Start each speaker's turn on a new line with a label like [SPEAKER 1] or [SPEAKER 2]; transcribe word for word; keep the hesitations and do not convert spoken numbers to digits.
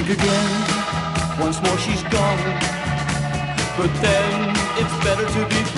[SPEAKER 1] think again, once more she's gone. But then it's better to be